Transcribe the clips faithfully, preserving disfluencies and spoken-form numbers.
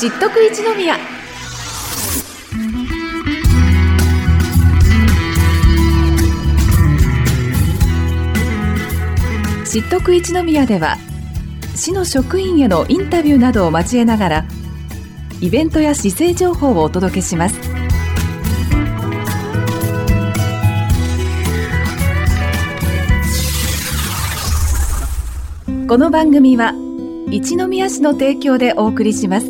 知っとく一宮。知っとく一宮では、市の職員へのインタビューなどを交えながらイベントや市政情報をお届けします。この番組は一宮市の提供でお送りします。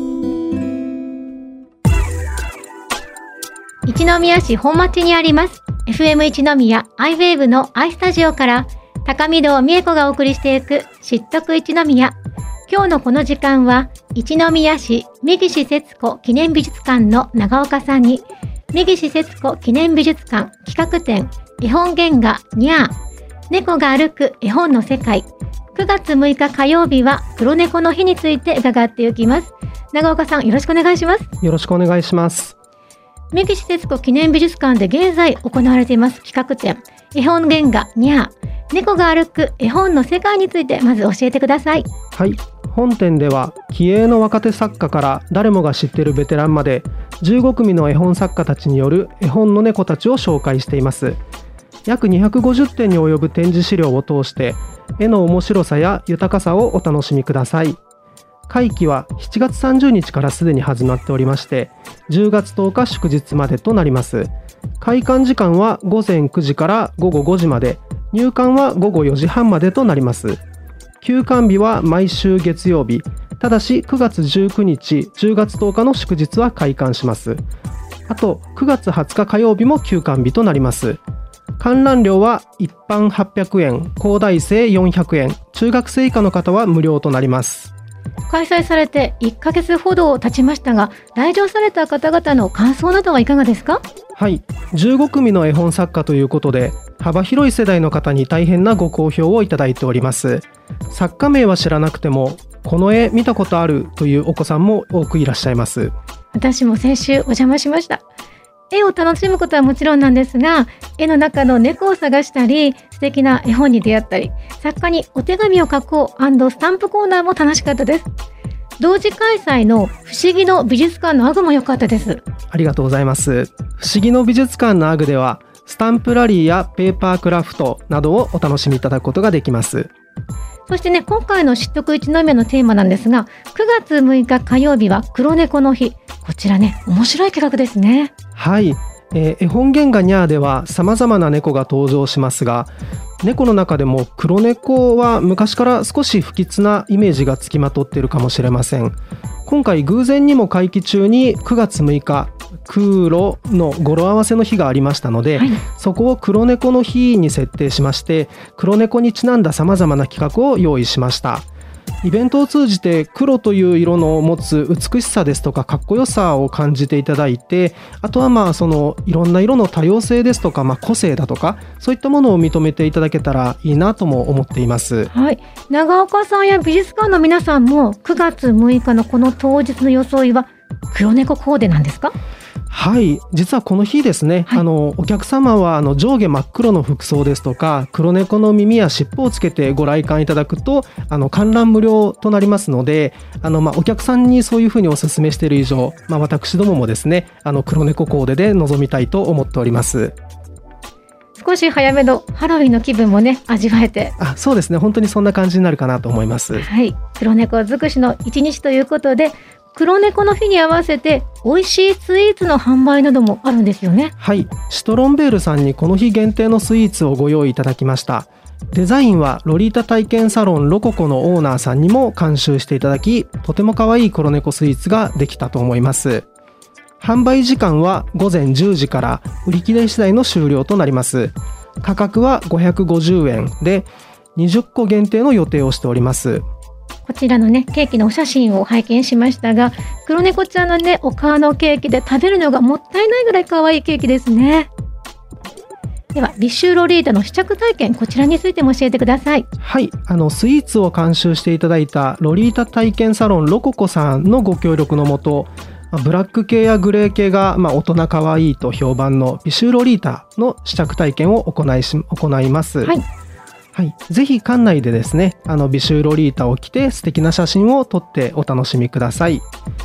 一宮市本町にあります エフエム 一宮アイウェーブの アイスタジオから高見堂美恵子がお送りしていく知っとく一宮。今日のこの時間は一宮市三岸節子記念美術館の長岡さんに三岸節子記念美術館企画展絵本原画にゃー猫が歩く絵本の世界くがつむいか火曜日は黒猫の日について伺っていきます。長岡さん、よろしくお願いします。 よろしくお願いします。 三岸節子記念美術館で現在行われています企画展絵本原画にゃー猫が歩く絵本の世界についてまず教えてください。 はい、本展では気鋭の若手作家から誰もが知っているベテランまでじゅうごくみの絵本作家たちによる絵本の猫たちを紹介しています。約にひゃくごじゅってんに及ぶ展示資料を通して絵の面白さや豊かさをお楽しみください。会期はしちがつさんじゅうにちからすでに始まっておりましてじゅうがつとおか祝日までとなります。開館時間はごぜんくじからごごごじまで、入館はごごよじはんまでとなります。休館日は毎週月曜日、ただしくがつじゅうくにち、じゅうがつとおかの祝日は開館します。あとくがつはつか火曜日も休館日となります。観覧料は一般はっぴゃくえん、高大生よんひゃくえん、中学生以下の方は無料となります。 開催されていっかげつほど経ちましたが、来場された方々の感想などはいかがですか？ はい、じゅうごくみの絵本作家ということで幅広い世代の方に大変なご好評をいただいております。作家名は知らなくてもこの絵見たことあるというお子さんも多くいらっしゃいます。 私も先週お邪魔しました。絵を楽しむことはもちろんなんですが、絵の中の猫を探したり素敵な絵本に出会ったり、作家にお手紙を書こう&スタンプコーナーも楽しかったです。同時開催の不思議の美術館のアグも良かったです。 ありがとうございます。不思議の美術館のアグではスタンプラリーやペーパークラフトなどをお楽しみいただくことができます。 そしてね、今回の知っとく一宮のテーマなんですが、くがつむいか火曜日は黒猫の日。こちらね、面白い企画ですね。 はい、えー、絵本原画にゃーでは様々な猫が登場しますが、猫の中でも黒猫は昔から少し不吉なイメージがつきまとっているかもしれません。今回偶然にも会期中にくがつむいか黒の語呂合わせの日がありましたので、はい、そこを黒猫の日に設定しまして黒猫にちなんだ様々な企画を用意しました。イベントを通じて黒という色の持つ美しさですとかかっこよさを感じていただいて、あとはまあそのいろんな色の多様性ですとか、まあ個性だとかそういったものを認めていただけたらいいなとも思っています。 はい、長岡さんや美術館の皆さんもくがつむいかのこの当日の装いは黒猫コーデなんですか？ はい、実はこの日ですね、はい、あのお客様はあの上下真っ黒の服装ですとか黒猫の耳や尻尾をつけてご来館いただくとあの観覧無料となりますので、あの、まあ、お客さんにそういうふうにお勧めしている以上、まあ、私どももですねあの黒猫コーデで臨みたいと思っております。 少し早めのハロウィンの気分もね味わえて、 あ、そうですね、本当にそんな感じになるかなと思います。 はい、黒猫尽くしの一日ということで黒猫の日に合わせて美味しいスイーツの販売などもあるんですよね。 はい、シトロンベールさんにこの日限定のスイーツをご用意いただきました。デザインはロリータ体験サロンロココのオーナーさんにも監修していただき、とても可愛い黒猫スイーツができたと思います。販売時間はごぜんじゅうじから売り切れ次第の終了となります。価格はごひゃくごじゅうえんでにじゅっこ限定の予定をしております。 こちらのねケーキのお写真を拝見しましたが、黒猫ちゃんのねお顔のケーキで食べるのがもったいないぐらい可愛いケーキですね。ではビッシュロリータの試着体験、こちらについても教えてください。 はい、あのスイーツを監修していただいたロリータ体験サロンロココさんのご協力のもと、ブラック系やグレー系がまあ大人可愛いと評判のビッシュロリータの試着体験を行いし行います。はいはい、ぜひ館内でですねあのビシューロリータを着て素敵な写真を撮ってお楽しみください。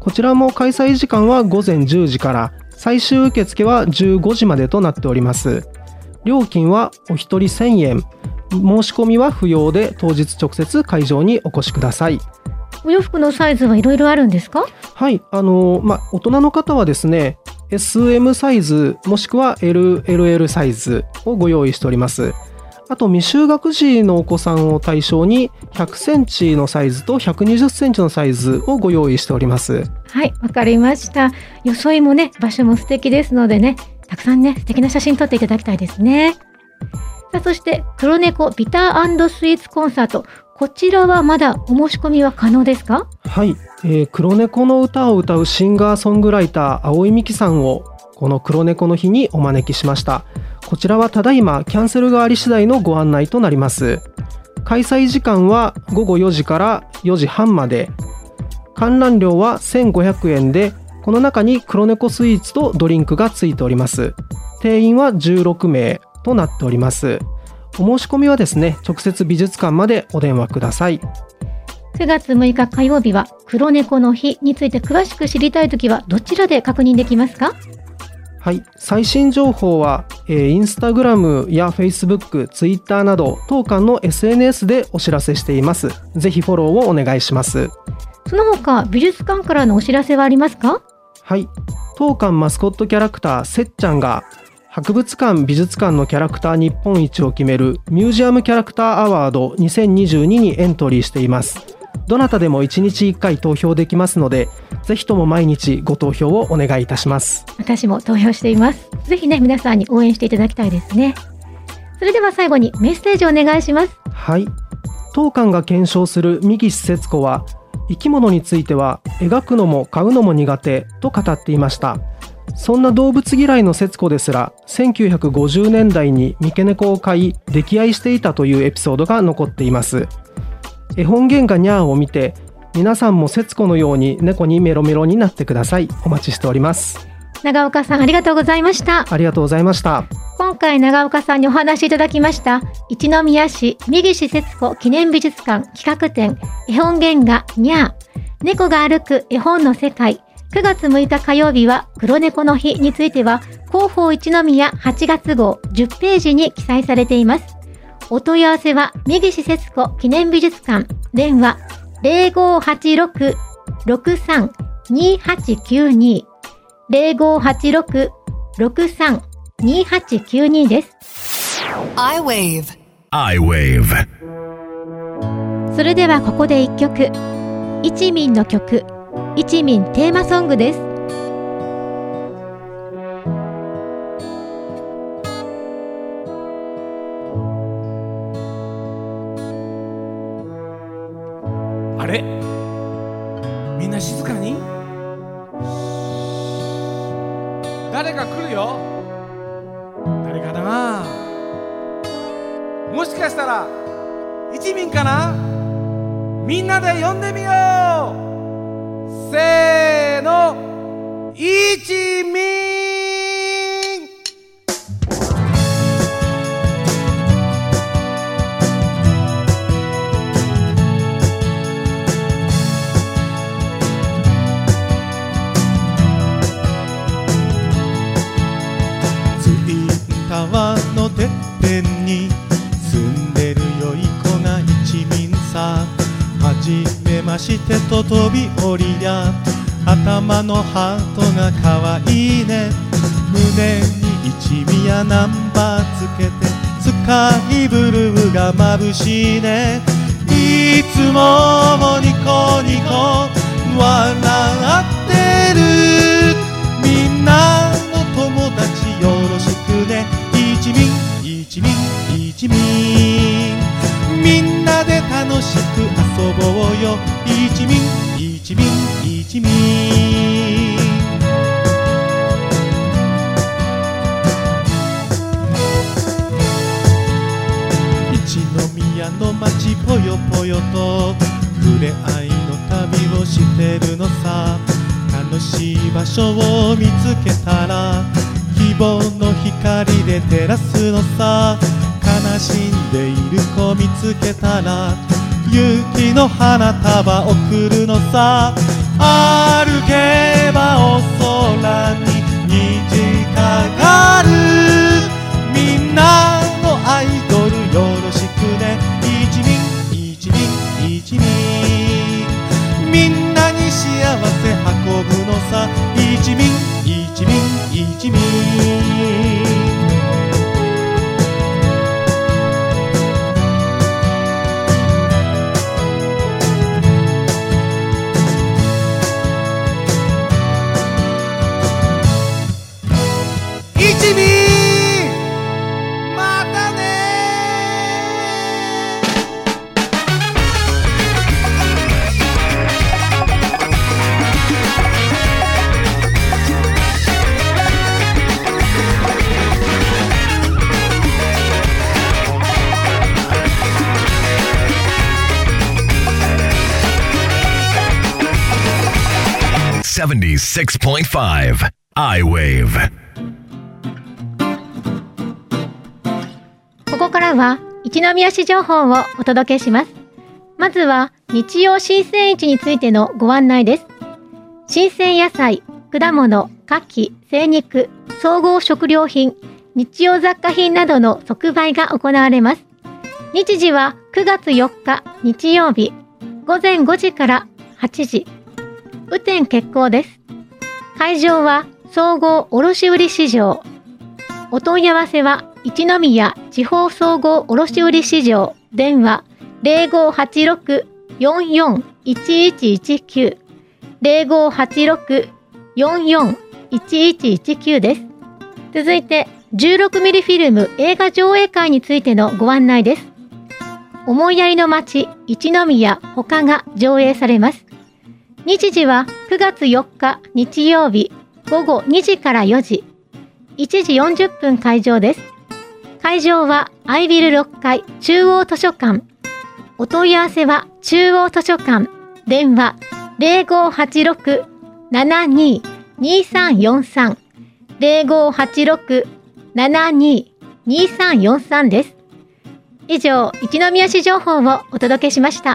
こちらも開催時間はごぜんじゅうじから最終受付はじゅうごじまでとなっております。料金はお一人せんえん、申し込みは不要で当日直接会場にお越しください。 お洋服のサイズはいろいろあるんですか？ はい、あのまあ、大人の方はですね エスエム サイズもしくは エルエルエル サイズをご用意しております。あと未就学児のお子さんを対象にひゃくセンチのサイズとひゃくにじゅっセンチのサイズをご用意しております。 はい、わかりました。装いもね、場所も素敵ですのでね、たくさんね、素敵な写真撮っていただきたいですね。さあ、そして黒猫ビター&スイーツコンサート、こちらはまだお申し込みは可能ですか？ はい、えー、黒猫の歌を歌うシンガーソングライター青井美樹さんをこの黒猫の日にお招きしました。こちらはただいまキャンセルがあり次第のご案内となります。開催時間はごごよじからよじはんまで、観覧料はせんごひゃくえんで、この中に黒猫スイーツとドリンクがついております。定員はじゅうろくめいとなっております。お申し込みはですね、直接美術館までお電話ください。 くがつむいか火曜日は黒猫の日について詳しく知りたいときはどちらで確認できますか？ はい、最新情報は、えー、インスタグラムやフェイスブック、ツイッターなど当館の エスエヌエス でお知らせしています。ぜひフォローをお願いします。 その他美術館からのお知らせはありますか？ はい、当館マスコットキャラクターせっちゃんが博物館美術館のキャラクター日本一を決めるミュージアムキャラクターアワードにせんにじゅうににエントリーしています。どなたでもいちにちいっかい投票できますので、ぜひとも毎日ご投票をお願いいたします。 私も投票しています。ぜひね、皆さんに応援していただきたいですね。それでは最後にメッセージをお願いします。 はい、当館が検証する三岸節子は、生き物については描くのも飼うのも苦手と語っていました。そんな動物嫌いの節子ですら、せんきゅうひゃくごじゅうねんだいに三毛猫を飼い溺愛していたというエピソードが残っています。絵本原画ニャーを見て、皆さんも節子のように猫にメロメロになってください。お待ちしております。 長岡さん、ありがとうございました。 ありがとうございました。 今回長岡さんにお話しいただきました一宮市三岸節子記念美術館企画展絵本原画ニャー猫が歩く絵本の世界、くがつむいか火曜日は黒猫の日については広報一宮はちがつごうじゅっページに記載されています。お問い合わせは三岸節子記念美術館、電話 ゼロごはちろく ろくさん にはちきゅうに ゼロごはちろく ろくさん にはちきゅうに です。 iWave iWave それではここで一曲、一民の曲、一民テーマソングです。 あれ、みんな静かに。誰か来るよ。誰かな。もしかしたら一民かな。みんなで呼んでみよう。せーの、一民。 川のてっぺんに住んでる良い子が一民さ。はじめましてと飛び降りや、頭のハートがかわいいね。胸に一宮ナンバーつけて、スカイブルーが眩しいね。いつもニコニコ笑ってる。みんなの友達よろしくね。一民一民一民、みんなで楽しく遊ぼうよ。一民一民一民。一宮の街ぽよぽよと触れ合いの旅をしてるのさ。楽しい場所を見つけたら希望の光で照らすのさ。悲しんでいる子見つけたら勇気の花束贈るのさ。 歩けばお空に虹かかる。みんなのアイドルよろしくね。一民一民一民、みんなに幸せ運ぶのさ。一民一民一民、一民、またね。 seventy-six point five iWave。 ここからは一宮市情報をお届けします。まずは日曜新鮮市についてのご案内です。新鮮野菜、果物、牡蠣、精肉、総合食料品、日用雑貨品などの即売が行われます。日時はくがつよっか日曜日、ごぜんごじからはちじ。雨天決行です。会場は総合卸売市場。お問い合わせは一宮地方総合卸売市場、電話 ゼロごはちろく よんよん いちいちいちきゅう ゼロごはちろく よんよん いちいちいちきゅうです。続いてじゅうろくミリフィルム映画上映会についてのご案内です。思いやりの街一宮他が上映されます。日時はくがつよっか日曜日ごごにじからよじ、いちじよんじゅっぷん会場です。会場はアイビルろっかい中央図書館。お問い合わせは中央図書館、電話 ゼロごはちろく ななに にさんよんさん ゼロごはちろく ななに にさんよんさんです。以上、一宮市情報をお届けしました。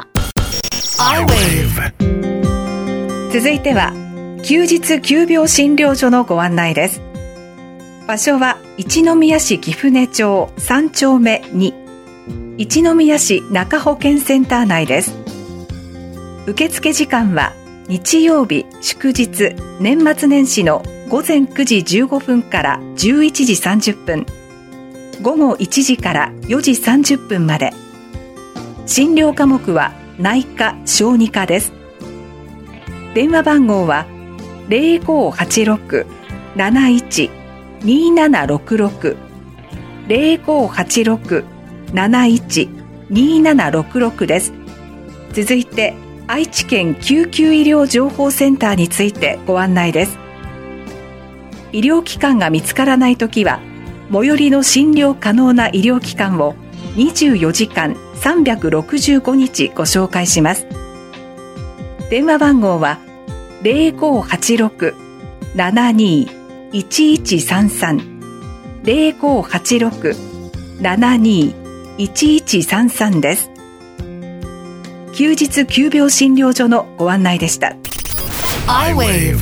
iWave。 続いては休日急病診療所のご案内です。場所は一宮市貴船町さんちょうめに、一宮市中保健センター内です。受付時間は日曜日祝日年末年始のごぜんくじじゅうごふんからじゅういちじさんじゅっぷん、ごごいちじからよじさんじゅっぷんまで。診療科目は内科小児科です。電話番号は ゼロごはちろく なないち にななろくろく ゼロごはちろく なないち にななろくろく です。続いて愛知県救急医療情報センターについてご案内です。医療機関が見つからないときは最寄りの診療可能な医療機関をにじゅうよじかんさんびゃくろくじゅうごにちご紹介します。電話番号は ゼロごはちろく ななに いちいちさんさん ゼロごはちろく ななに いちいちさんさんです。休日急病診療所のご案内でした。 iWave。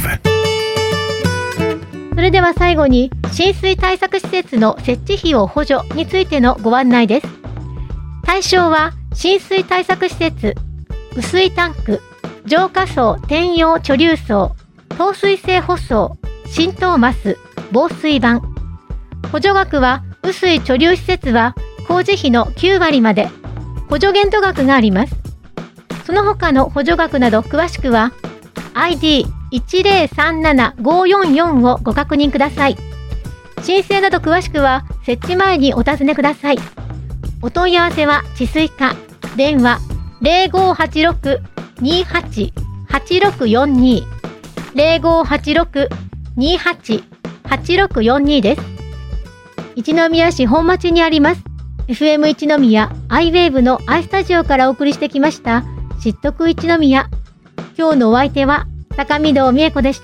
それでは最後に浸水対策施設の設置費用補助についてのご案内です。対象は浸水対策施設、雨水タンク、浄化槽転用貯留槽、透水性舗装、浸透マス、防水板。補助額は雨水貯留施設は工事費のきゅうわりまで、補助限度額があります。その他の補助額など詳しくは アイディーいちゼロさんななごよんよん をご確認ください。申請など詳しくは設置前にお尋ねください。お問い合わせは治水課、電話 ゼロごはちろく にはち はちろくよんに ゼロごはちろく にはち はちろくよんに です。一宮市本町にあります エフエム 一宮 iWave の i スタジオからお送りしてきました知っとく一宮。今日のお相手は高見堂美恵子でした。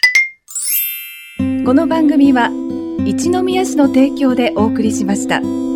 この番組は一宮市の提供でお送りしました。